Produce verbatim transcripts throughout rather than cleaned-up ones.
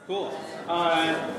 Cool. Uh,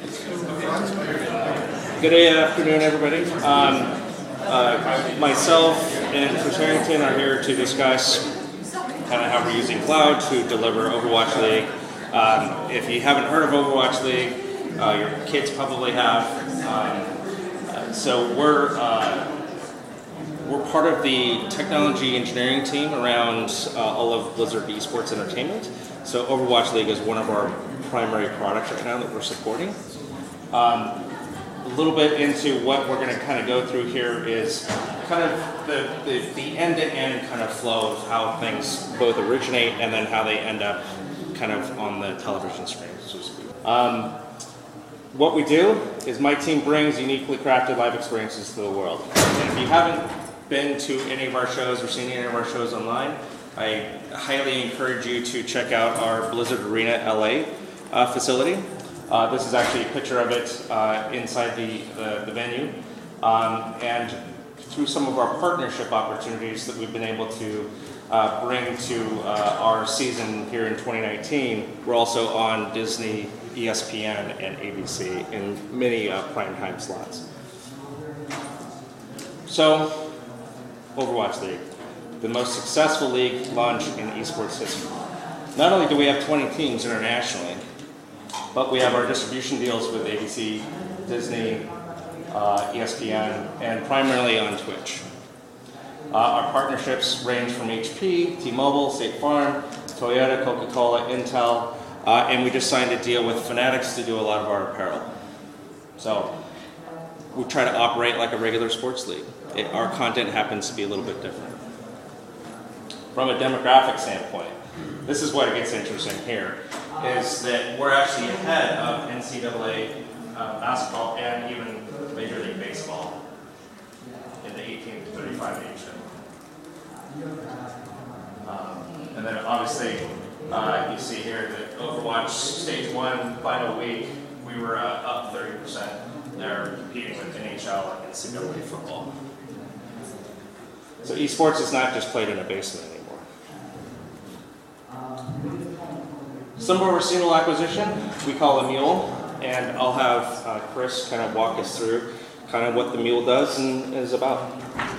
good afternoon, everybody. Um, uh, myself and Chris Harrington are here to discuss kind of how we're using cloud to deliver Overwatch League. Um, if you haven't heard of Overwatch League, uh, your kids probably have. Um, uh, so we're uh, we're part of the technology engineering team around uh, all of Blizzard Esports Entertainment. So Overwatch League is one of our primary products right now that we're supporting. Um, a little bit into what we're going to kind of go through here is kind of the, the, the end-to-end kind of flow of how things both originate and then how they end up kind of on the television screen, so to speak. Um, what we do is my team brings uniquely crafted live experiences to the world. And if you haven't been to any of our shows or seen any of our shows online, I highly encourage you to check out our Blizzard Arena L A uh, facility. Uh, this is actually a picture of it uh, inside the, the, the venue. Um, and through some of our partnership opportunities that we've been able to uh, bring to uh, our season here in twenty nineteen, we're also on Disney, E S P N, and A B C in many uh, primetime slots. So, Overwatch League, the most successful league launch in esports history. Not only do we have twenty teams internationally, but we have our distribution deals with A B C, Disney, uh, E S P N, and primarily on Twitch. Uh, our partnerships range from H P, T-Mobile, State Farm, Toyota, Coca-Cola, Intel, uh, and we just signed a deal with Fanatics to do a lot of our apparel. So we try to operate like a regular sports league. It, our content happens to be a little bit different. From a demographic standpoint, this is what gets interesting here, is that we're actually ahead of N C double A uh, basketball and even Major League Baseball in the eighteen to thirty-five age group. Um, and then obviously, uh, you see here that Overwatch Stage one final week, we were uh, up thirty percent. They're competing with N H L and N C double A football. So esports is not just played in a basement anymore. Some of our recent acquisition, we call a Mule, and I'll have uh, Chris kind of walk us through kind of what the Mule does and is about.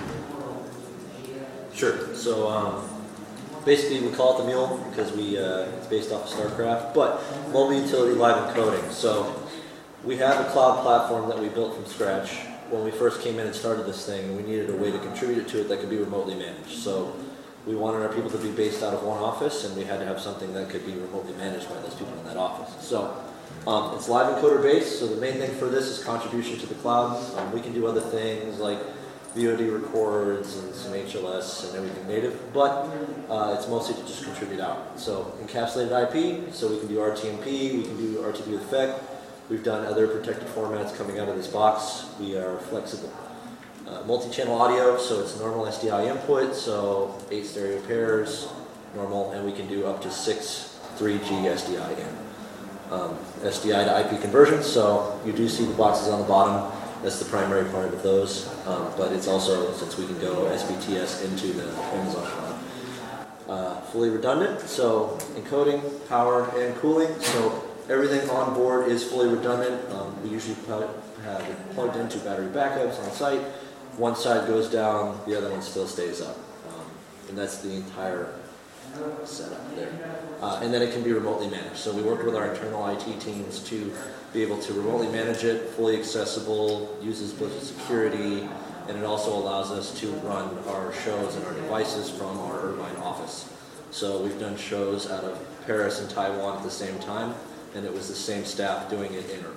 Sure. So um, basically, we call it the Mule because we uh, it's based off of StarCraft, but multi-utility live encoding. So we have a cloud platform that we built from scratch. When we first came in and started this thing, we needed a way to contribute to it that could be remotely managed. So we wanted our people to be based out of one office, and we had to have something that could be remotely managed by those people in that office. So um, it's live encoder based, so the main thing for this is contribution to the cloud. Um, we can do other things like V O D records and some H L S and everything native, but uh, it's mostly to just contribute out. So encapsulated I P, so we can do R T M P, we can do R T B with effect. We've done other protected formats coming out of this box. We are flexible. Uh, multi-channel audio, so it's normal S D I input, so eight stereo pairs, normal, and we can do up to six three G S D I in. Um, S D I to I P conversion, so you do see the boxes on the bottom. That's the primary part of those, um, but it's also, since we can go S B T S into the Amazon cloud. Uh, fully redundant, so encoding, power, and cooling, so everything on board is fully redundant. Um, we usually have it plugged into battery backups on site. One side goes down, the other one still stays up. Um, and that's the entire setup there. Uh, and then it can be remotely managed. So we worked with our internal I T teams to be able to remotely manage it, fully accessible, uses Blizzard security, and it also allows us to run our shows and our devices from our Irvine office. So we've done shows out of Paris and Taiwan at the same time, and it was the same staff doing it in Irvine.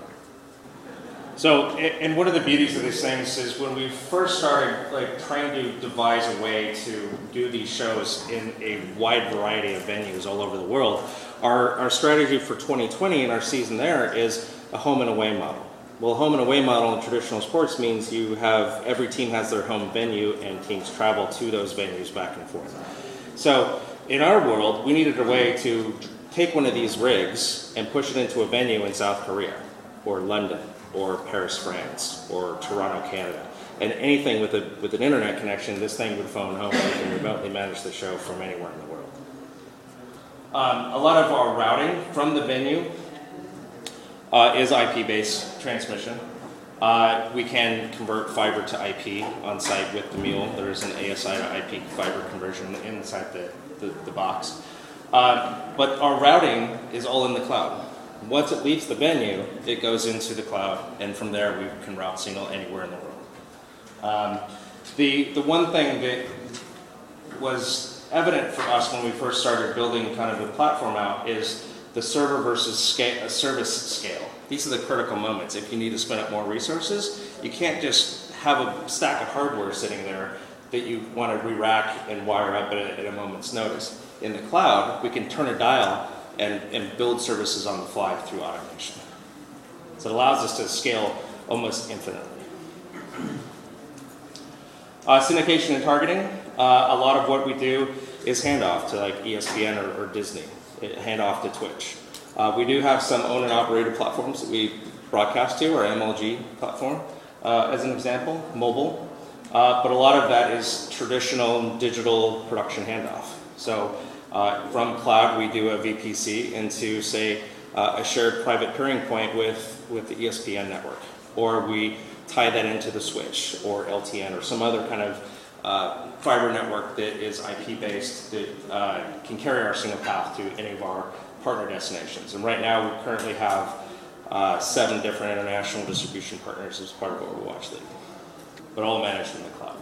So, and one of the beauties of these things is when we first started like trying to devise a way to do these shows in a wide variety of venues all over the world, our, our strategy for twenty twenty and our season there is a home and away model. Well, a home and away model in traditional sports means you have, every team has their home venue and teams travel to those venues back and forth. So in our world, we needed a way to take one of these rigs and push it into a venue in South Korea or London or Paris, France, or Toronto, Canada. And anything with a with an internet connection, this thing would phone home and we can remotely manage the show from anywhere in the world. Um, a lot of our routing from the venue uh, is I P-based transmission. Uh, we can convert fiber to I P on site with the mule. There is an A S I to I P fiber conversion inside the, the, the box. Uh, but our routing is all in the cloud. Once it leaves the venue, it goes into the cloud, and from there we can route signal anywhere in the world. Um, the, the one thing that was evident for us when we first started building kind of the platform out is the server versus scale, uh, service scale. These are the critical moments. If you need to spin up more resources, you can't just have a stack of hardware sitting there that you want to re-rack and wire up at a, at a moment's notice. In the cloud, we can turn a dial and, and build services on the fly through automation. So it allows us to scale almost infinitely. Uh, syndication and targeting. Uh, a lot of what we do is handoff to like E S P N or, or Disney, handoff to Twitch. Uh, we do have some owned and operated platforms that we broadcast to, our M L G platform, uh, as an example, mobile. Uh, but a lot of that is traditional digital production handoff. So uh, from cloud, we do a V P C into, say, uh, a shared private peering point with, with the E S P N network. Or we tie that into the switch or L T N or some other kind of uh, fiber network that is I P-based that uh, can carry our single path to any of our partner destinations. And right now, we currently have uh, seven different international distribution partners as part of Overwatch League, but all managed in the cloud.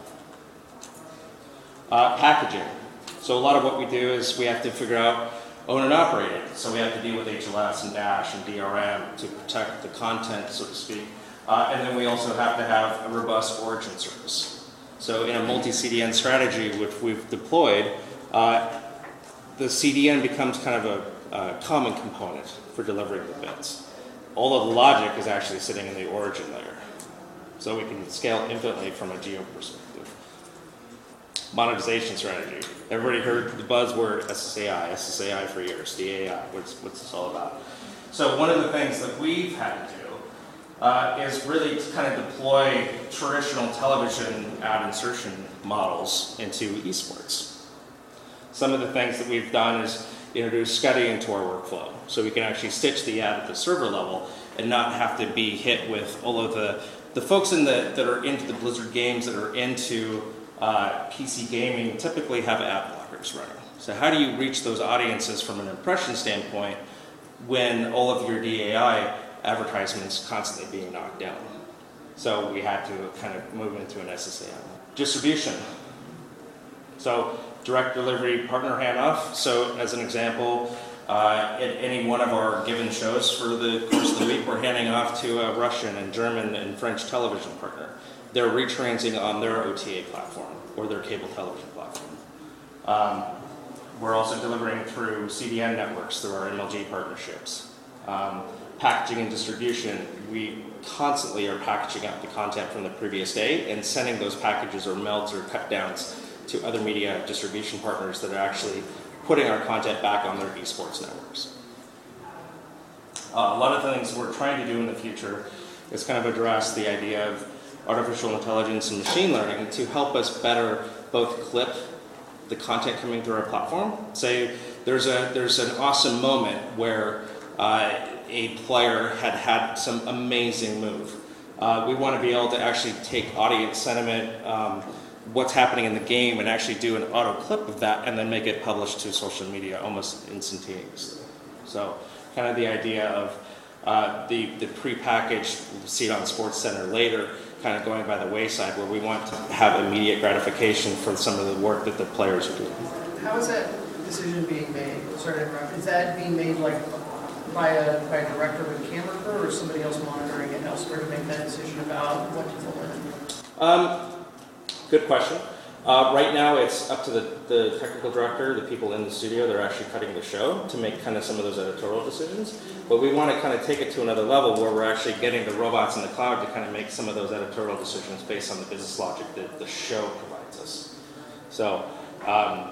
Uh, packaging. So a lot of what we do is we have to figure out own and operate it. So we have to deal with H L S and Dash and D R M to protect the content, so to speak. Uh, and then we also have to have a robust origin service. So in a multi-C D N strategy, which we've deployed, uh, the C D N becomes kind of a, a common component for delivering the bits. All of the logic is actually sitting in the origin layer. So we can scale infinitely from a geo perspective. Monetization strategy. Everybody heard the buzzword S S A I, S S A I for years, D A I, what's, what's this all about? So one of the things that we've had to do uh, is really to kind of deploy traditional television ad insertion models into esports. Some of the things that we've done is introduce SCUDdy into our workflow, so we can actually stitch the ad at the server level and not have to be hit with all of the, the folks in the, that are into the Blizzard games, that are into uh, P C gaming, typically have ad blockers running. So how do you reach those audiences from an impression standpoint when all of your D A I advertisements constantly being knocked down? So we had to kind of move into an S S A I. Distribution. So direct delivery partner handoff. So as an example, uh, at any one of our given shows for the course of the week, we're handing off to a Russian and German and French television partner. They're retransing on their O T A platform or their cable television platform. Um, we're also delivering through C D N networks through our M L G partnerships. Um, packaging and distribution, we constantly are packaging up the content from the previous day and sending those packages or melts or cut downs to other media distribution partners that are actually putting our content back on their esports networks. Uh, a lot of the things we're trying to do in the future is kind of address the idea of artificial intelligence and machine learning to help us better both clip the content coming through our platform. Say there's a there's an awesome moment where uh, a player had had some amazing move. Uh, we want to be able to actually take audience sentiment, um, what's happening in the game, and actually do an auto clip of that and then make it published to social media almost instantaneously. So kind of the idea of uh, the, the prepackaged, we'll see it on SportsCenter later, kind of going by the wayside, where we want to have immediate gratification for some of the work that the players are doing. How is that decision being made? Sorry to interrupt. Is that being made like by a, by a director with a camera crew, or somebody else monitoring it elsewhere to make that decision about what to pull in? Um, good question. Uh, right now it's up to the, the technical director, the people in the studio that are actually cutting the show to make kind of some of those editorial decisions. But we want to kind of take it to another level where we're actually getting the robots in the cloud to kind of make some of those editorial decisions based on the business logic that the show provides us. So um,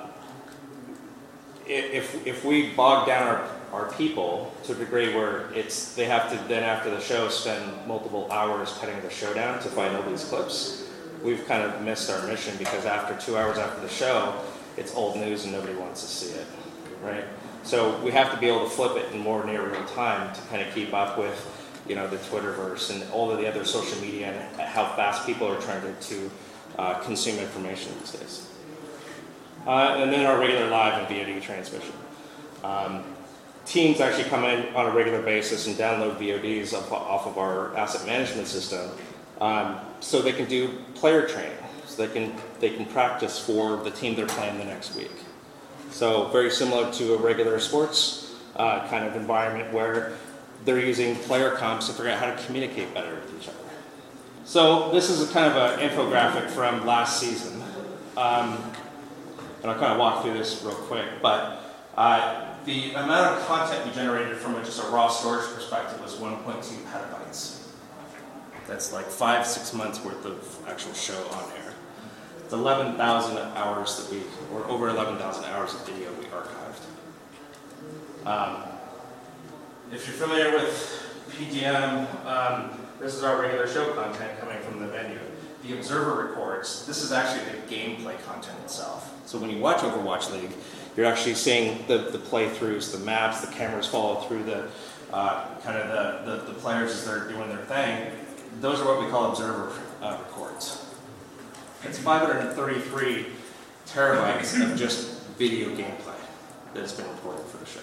if, if we bog down our, our people to a degree where it's they have to then after the show spend multiple hours cutting the show down to find all these clips, we've kind of missed our mission, because after two hours after the show, it's old news and nobody wants to see it, right? So we have to be able to flip it in more near real time to kind of keep up with you know, the Twitterverse and all of the other social media and how fast people are trying to, to uh, consume information these days. Uh, and then our regular live and V O D transmission. Um, teams actually come in on a regular basis and download V O Ds off, off of our asset management system, um, so they can do player training, so they can, they can practice for the team they're playing the next week. So very similar to a regular sports uh, kind of environment where they're using player comps to figure out how to communicate better with each other. So this is a kind of an infographic from last season. Um, and I'll kind of walk through this real quick, but uh, the amount of content we generated from a, just a raw storage perspective was one point two petabytes. That's like five, six months worth of actual show on air. It's eleven thousand hours that we, or over eleven thousand hours of video we archived. Um, if you're familiar with P G M, um, this is our regular show content coming from the venue. The Observer records, this is actually the gameplay content itself. So when you watch Overwatch League, you're actually seeing the, the playthroughs, the maps, the cameras follow through the uh, kind of the, the, the players as they're doing their thing. Those are what we call Observer uh, records. It's five hundred thirty-three terabytes of just video gameplay that has been recorded for the show.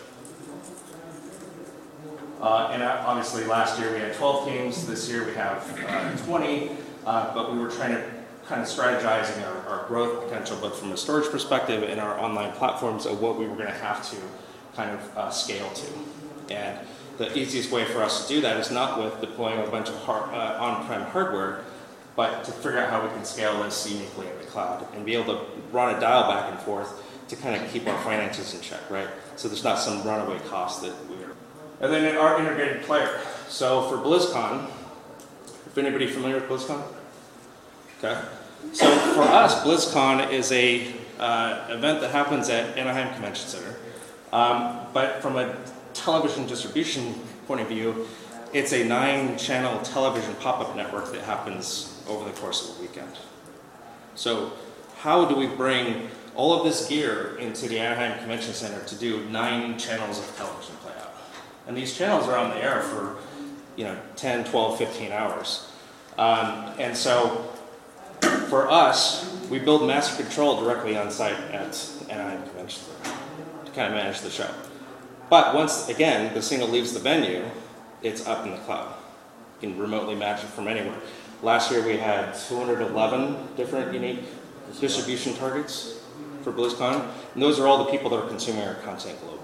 Uh, and obviously last year we had twelve teams, this year we have uh, twenty, uh, but we were trying to kind of strategizing our, our growth potential, both from a storage perspective and our online platforms of what we were going to have to kind of uh, scale to. And the easiest way for us to do that is not with deploying a bunch of hard, uh, on-prem hardware, but to figure out how we can scale this uniquely in the cloud and be able to run a dial back and forth to kind of keep our finances in check, right? So there's not some runaway cost that we are. And then our integrated player. So for BlizzCon, if anybody familiar with BlizzCon? Okay. So for us, BlizzCon is a uh, event that happens at Anaheim Convention Center. Um, but from a television distribution point of view, it's a nine-channel television pop-up network that happens over the course of a weekend. So how do we bring all of this gear into the Anaheim Convention Center to do nine channels of television play out? And these channels are on the air for, you know, ten, twelve, fifteen hours. Um, and so for us, we build master control directly on site at Anaheim Convention Center to kind of manage the show. But once, again, the signal leaves the venue, it's up in the cloud. You can remotely match it from anywhere. Last year we had two hundred eleven different unique distribution targets for BlizzCon, and those are all the people that are consuming our content globally.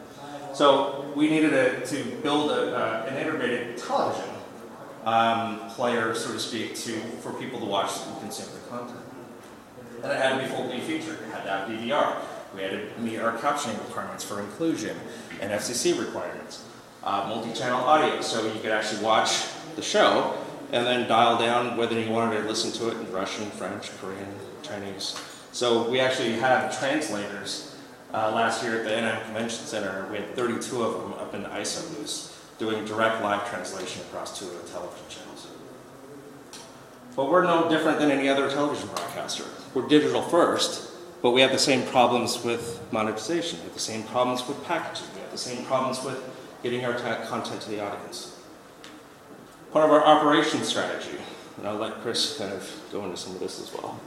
So we needed a, to build a, uh, an integrated television um, player, so to speak, to for people to watch and consume the content. And it had to be fully featured. It had to have D V R. We had to meet our captioning requirements for inclusion and F C C requirements. Uh, multi-channel audio, so you could actually watch the show and then dial down whether you wanted to listen to it in Russian, French, Korean, Chinese. So we actually had translators uh, last year at the Anaheim Convention Center. We had thirty-two of them up in the I S O booths doing direct live translation across two of the television channels. But we're no different than any other television broadcaster. We're digital first, but we have the same problems with monetization. We have the same problems with packaging. We have the same problems with getting our content to the audience. Part of our operations strategy, and I'll let Chris kind of go into some of this as well.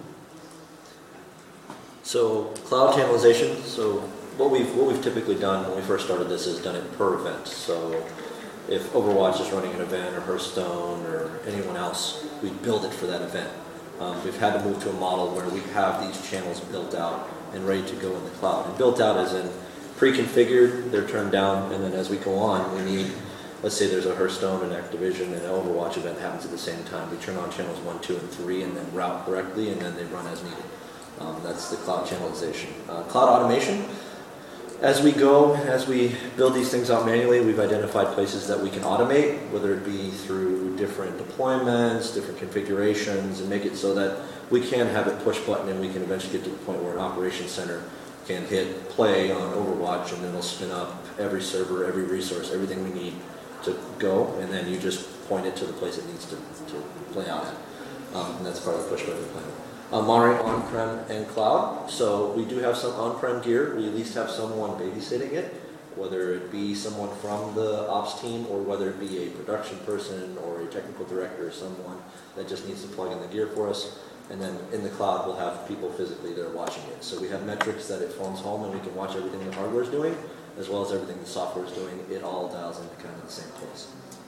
So cloud channelization. So what we've what we've typically done when we first started this is done it per event. So if Overwatch is running an event, or Hearthstone, or anyone else, we build it for that event. Um, we've had to move to a model where we have these channels built out and ready to go in the cloud. And built out as in pre-configured, they're turned down, and then as we go on, we need, let's say there's a Hearthstone, an Activision, and an Overwatch event happens at the same time. We turn on channels one, two, and three, and then route correctly, and then they run as needed. Um, that's the cloud channelization. Uh, cloud automation. As we go, as we build these things out manually, we've identified places that we can automate, whether it be through different deployments, different configurations, and make it so that we can have it push button and we can eventually get to the point where an operations center can hit play on Overwatch and then it'll spin up every server, every resource, everything we need to go, and then you just point it to the place it needs to, to play out at. Um, and that's part of the push button deployment. Uh, monitoring on-prem and cloud. So we do have some on-prem gear. We at least have someone babysitting it. whether it be someone from the ops team or whether it be a production person or a technical director or someone that just needs to plug in the gear for us. And then in the cloud, we'll have people physically that are watching it. So we have metrics that it phones home and we can watch everything the hardware is doing, as well as everything the software is doing. It all dials into kind of the same place.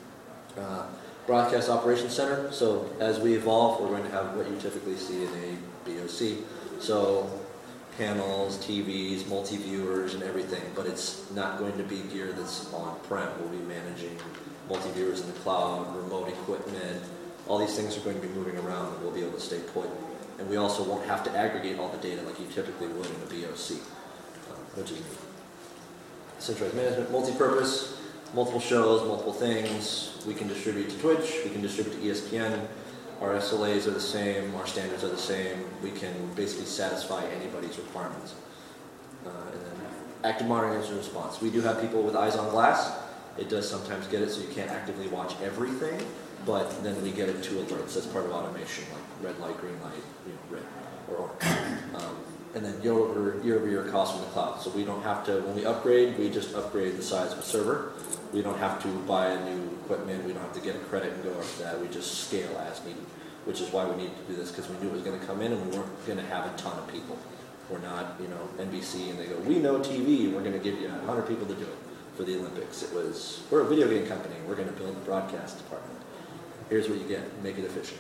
Uh, broadcast operations center. So as we evolve, we're going to have what you typically see in a B O C. So panels, T Vs, multi-viewers, and everything, but it's not going to be gear that's on-prem. We'll be managing multi-viewers in the cloud, remote equipment. All these things are going to be moving around and we'll be able to stay put. And we also won't have to aggregate all the data like you typically would in a B O C, uh, which is neat. Centralized management, multi-purpose, multiple shows, multiple things. We can distribute to Twitch, we can distribute to E S P N. Our S L As are the same, our standards are the same. We can basically satisfy anybody's requirements. Uh, and then active monitoring and response. We do have people with eyes on glass. It does sometimes get it so you can't actively watch everything, but then we get it to alerts. That's part of automation, like red light, green light, you know, red or orange. Um, and then year over year over year costs from the cloud. So we don't have to, when we upgrade, we just upgrade the size of a server. We don't have to buy a new equipment. We don't have to get a credit and go after that. We just scale as needed, which is why we needed to do this, because we knew it was going to come in and we weren't going to have a ton of people. We're not, you know, N B C and they go, we know T V, we're going to give you one hundred people to do it for the Olympics. It was, we're a video game company. We're going to build a broadcast department. Here's what you get. Make it efficient.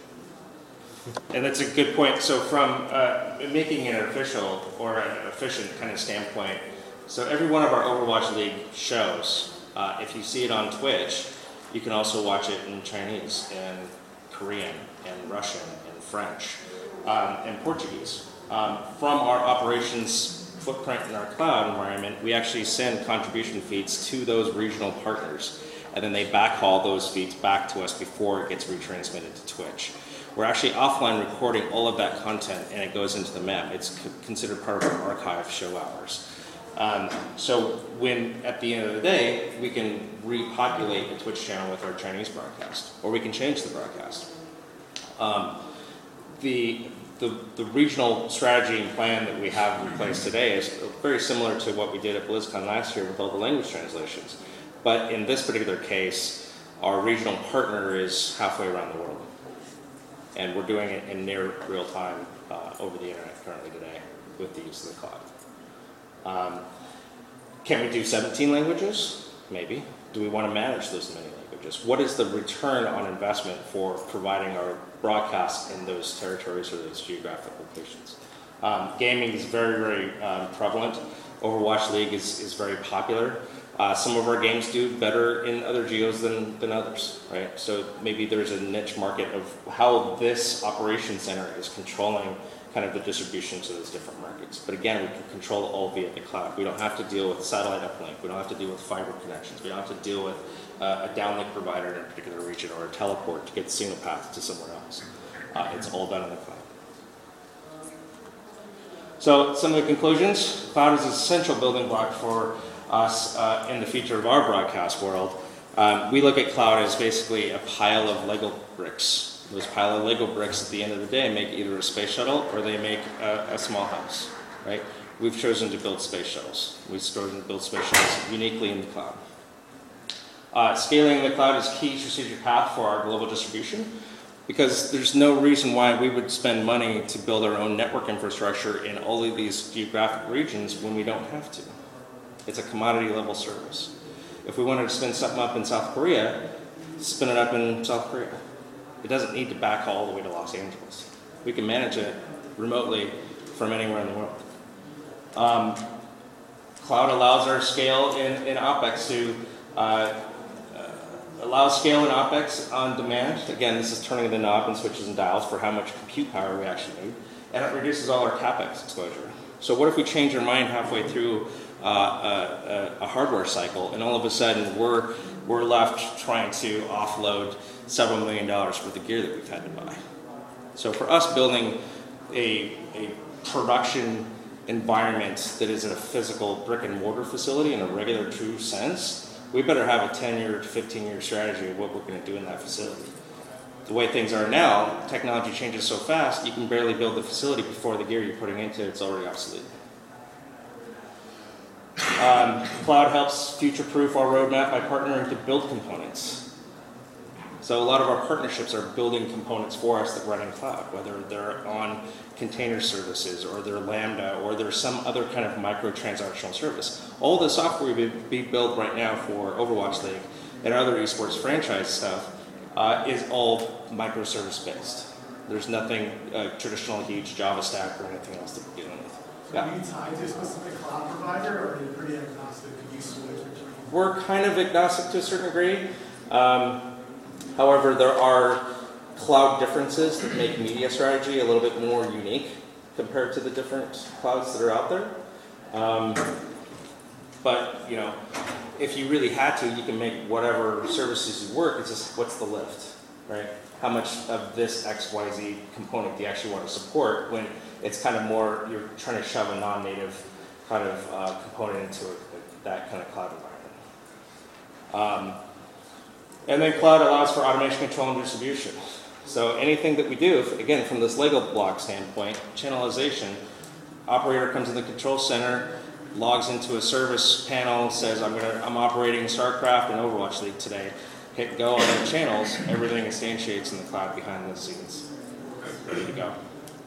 And that's a good point. So from uh, making it official or an efficient kind of standpoint, so every one of our Overwatch League shows, uh, if you see it on Twitch, you can also watch it in Chinese and Korean and Russian and French um, and Portuguese. Um, from our operations footprint in our cloud environment, we actually send contribution feeds to those regional partners, and then they backhaul those feeds back to us before it gets retransmitted to Twitch. We're actually offline recording all of that content, and it goes into the M E M. It's c- considered part of our archive show hours. Um, so when, at the end of the day, we can repopulate the Twitch channel with our Chinese broadcast, or we can change the broadcast. Um, the, the, the regional strategy and plan that we have in place today is very similar to what we did at BlizzCon last year with all the language translations. But in this particular case, our regional partner is halfway around the world. And we're doing it in near real time uh, over the internet currently today with the use of the cloud. Um, can we do seventeen languages? Maybe. Do we want to manage those many languages? What is the return on investment for providing our broadcast in those territories or those geographic locations? Um, gaming is very, very um, prevalent. Overwatch League is, is very popular. Uh, some of our games do better in other geos than, than others, right? So maybe there's a niche market of how this operation center is controlling kind of the distribution to those different markets. But again, we can control it all via the cloud. We don't have to deal with satellite uplink. We don't have to deal with fiber connections. We don't have to deal with uh, a downlink provider in a particular region or a teleport to get the signal path to somewhere else. Uh, it's all done in the cloud. So some of the conclusions: cloud is an essential building block for us uh, in the future of our broadcast world. Um, we look at cloud as basically a pile of Lego bricks. Those pile of Lego bricks at the end of the day make either a space shuttle or they make a, a small house, right? We've chosen to build space shuttles. We've chosen to build space shuttles uniquely in the cloud. Uh, scaling in the cloud is key strategic path for our global distribution, because there's no reason why we would spend money to build our own network infrastructure in all of these geographic regions when we don't have to. It's a commodity level service. If we wanted to spin something up in South Korea, spin it up in South Korea. It doesn't need to backhaul all the way to Los Angeles. We can manage it remotely from anywhere in the world. Um, cloud allows our scale in, in OpEx to uh, uh, allow scale in OpEx on demand. Again, this is turning the knob and switches and dials for how much compute power we actually need. And it reduces all our CapEx exposure. So what if we change our mind halfway through Uh, a, a hardware cycle, and all of a sudden we're we're left trying to offload several million dollars worth of gear that we've had to buy. So for us, building a, a production environment that is in a physical brick and mortar facility in a regular true sense, we better have a ten-year to fifteen-year strategy of what we're going to do in that facility. The way things are now, technology changes so fast, you can barely build the facility before the gear you're putting into it's already obsolete. Um, cloud helps future-proof our roadmap by partnering to build components. So a lot of our partnerships are building components for us that run in cloud, whether they're on container services or they're Lambda or there's some other kind of micro-transactional service. All the software we be built right now for Overwatch League and other esports franchise stuff uh, is all microservice based. There's nothing uh, traditional huge Java stack or anything else that we're dealing with. So Yeah. are you tied to a specific cloud provider, or are you pretty agnostic? Could you switch between? We're kind of agnostic to a certain degree. Um, however, there are cloud differences that make media strategy a little bit more unique compared to the different clouds that are out there. Um, but, you know, if you really had to, you can make whatever services you work. It's just what's the lift, right? How much of this X Y Z component do you actually want to support when it's kind of more, you're trying to shove a non-native kind of uh, component into it, that kind of cloud environment. Um, and then cloud allows for automation, control, and distribution. So anything that we do, again, from this Lego block standpoint, channelization, operator comes in the control center, logs into a service panel, says, I'm gonna, I'm operating StarCraft and Overwatch League today. Hit go on the channels, everything instantiates in the cloud behind the scenes. Ready to go.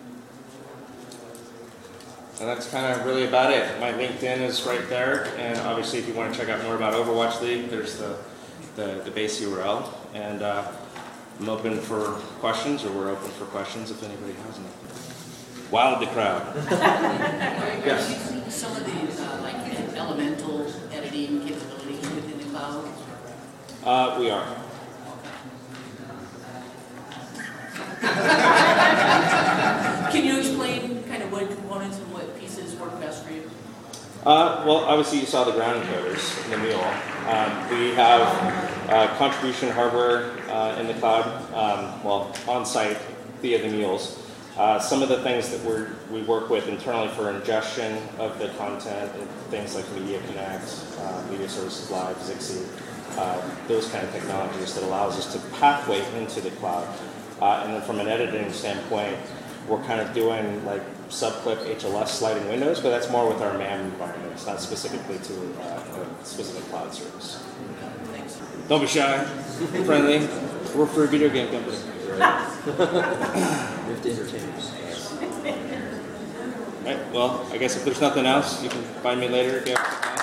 And that's kind of really about it. My LinkedIn is right there, and obviously if you want to check out more about Overwatch League, there's the, the, the base U R L. And uh, I'm open for questions, or we're open for questions if anybody has any. Wild the crowd. Yes. Are you using some of the uh, like elemental editing capabilities within the cloud? Uh, we are. Can you explain kind of what components and what pieces work best for you? Uh, well, obviously you saw the ground encoders in the mule. Um, we have uh, contribution hardware uh, in the cloud, um, well, on site via the mules. Uh, some of the things that we're, we work with internally for ingestion of the content, things like Media Connect, uh, Media Services Live, Zixi, uh, those kind of technologies that allows us to pathway into the cloud. Uh, and then from an editing standpoint, we're kind of doing like subclip H L S sliding windows, but that's more with our M A M environment. It's not specifically to uh, a specific cloud service. Thanks. Don't be shy, friendly. We're for a video game company. We have to entertain us. Right, well, I guess if there's nothing else, you can find me later if you have